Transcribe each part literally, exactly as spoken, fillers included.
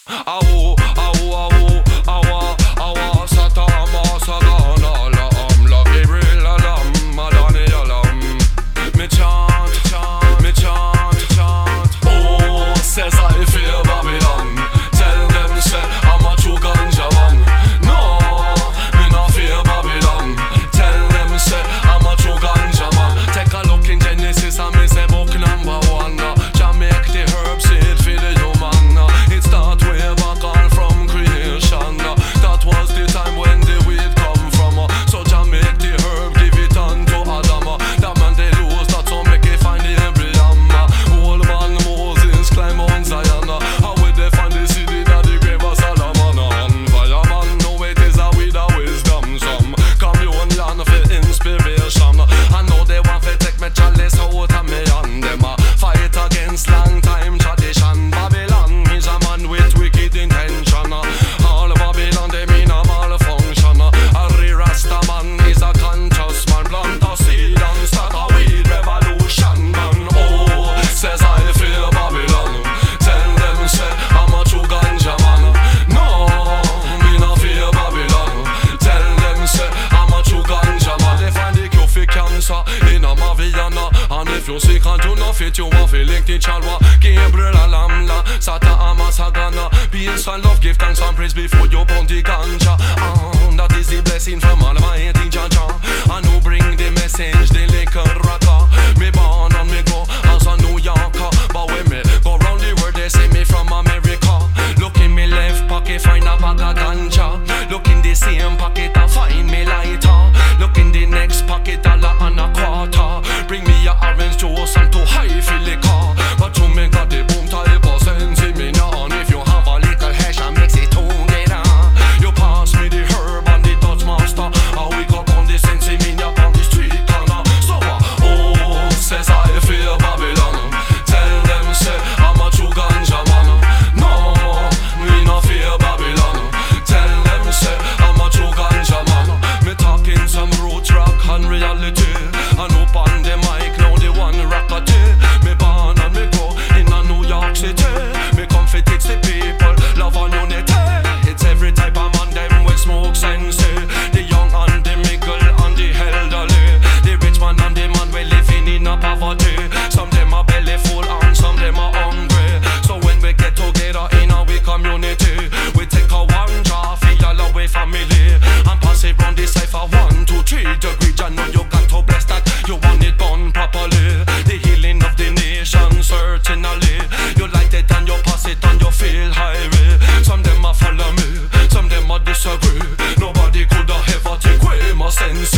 Awo, awo, awo, awa, awa, sata, ama, sagana, la, am, la, Gabriel, alam, madani, alam. Me chant, chant, me chant, chant. Oh, says I fear Babylon. Tell them say I'm a true ganja man. No, me not fear Babylon. Tell them say I'm a true ganja man. Take a look in Genesis and me say book number one. Jah make the herb seed for the human. It start way back on from creation. That was the time when the weed come from. So Jah make the herb, give it unto Adam. That man they lose, that's how make it find the embryon. Old man Moses climb Mount Zion. How will they find the seed in the grave of Solomon? And fireman know it is a weed of wisdom. Some communion for inspiration. I know they want to take me chalice out of me and them a fight against long time tradition. Babylon is a man with wicked intention. All Babylon they mean a malfunction. A re-rasta man is a conscious man. Plant a seed and start a weed revolution. Man, oh, says I fear Babylon. Tell them say I'm a true ganja man. No, me not fear Babylon. Tell them say I'm a true ganja man. They find the cure for cancer in a Maviana. And if you sick and do not fit, you want to link the chalwa. Gabriel alamla, Sata ama sagana. Peace and love, give thanks and praise before you burn the ganja. And that is the blessing from Almighty Jah Jah. And who bring the message, the liquor rocker. Me born and me go as a New Yorker. But when me go round the world, they say me from America. Look in me left pocket, find a bag of ganja. Look in the same pocket, I find me lighter. Look in the next pocket, a lot and a quarter. Bring me a orange juice and two high fill liquor. But you make a the boom type of sense in me now. And if you have a little hash and mix it together, you pass me the herb and the Dutch master. And we go on the sense in me up on the street corner. So uh, oh, says I fear Babylon. Tell them say I'm a true ganja man. No, me not fear Babylon. Tell them say I'm a true ganja man. Me talking some roots rock and reality. And up on the mic now the one rockety. Me born and me grow in a New York City. Me come fi teach the people love and unity. It's every type of man them with smoke sense. The young and the middle and the elderly. The rich man and the man we living in a poverty. Some them are belly full and some them are hungry. So when we get together in a we community, we take a one jar for all away family and pass it round the cipher one, two, three degree. I know you got to bless that. You want it done properly. The healing of the nation certainly. You light it and you pass it and you feel highway. Some them a follow me, some them a disagree. Nobody could have ever take away my sense.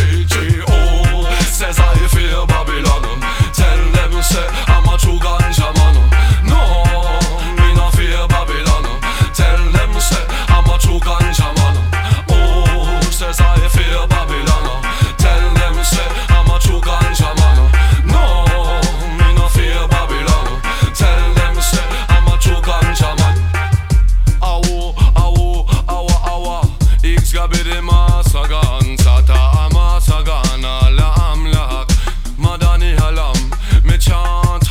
Oh, says I fear Babylon. Tell them say I'm a true ganja man. No, me not fear Babylon. Tell them say I'm a true ganja man. Oh, says I fear Babylon. Tell them say I'm a true ganja man. No, me not fear Babylon. Tell them say I'm a true ganja man. Awo, awo, awa, awa. X gabiri masagan, sata amasagana la amlak. Madani halam, me chant.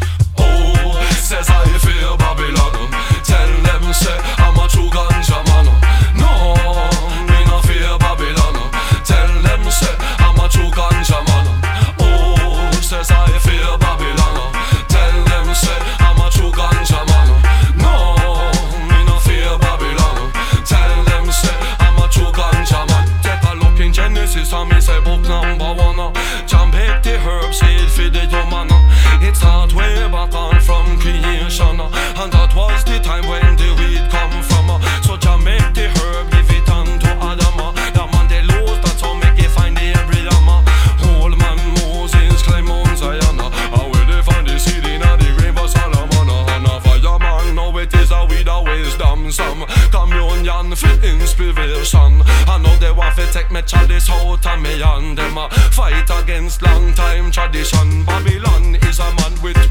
Oh, says I fear Babylon. Tell them say I'm a true ganja man. No, me not fear Babylon. Tell them say I'm a true ganja man. Oh, says I fear Babylon. Tell them say I'm a true ganja man. No, me not fear Babylon. Tell them say I'm a true ganja man. Take a look in Genesis and me say book number one. Jah make the herb seed for the human. It start way back on from creation. And that was the time when the weed come from. So Jah make the herb, give it unto Adam. That man they lose, that's how make it find the embryon. Old man Moses climb Mount Zion. How will they find the seed in the grave of Solomon? And a fireman know it is a weed of wisdom. Some communion for inspiration. I know they want to take me chalice out of me and them a fight against long time tradition. Babylon is a man with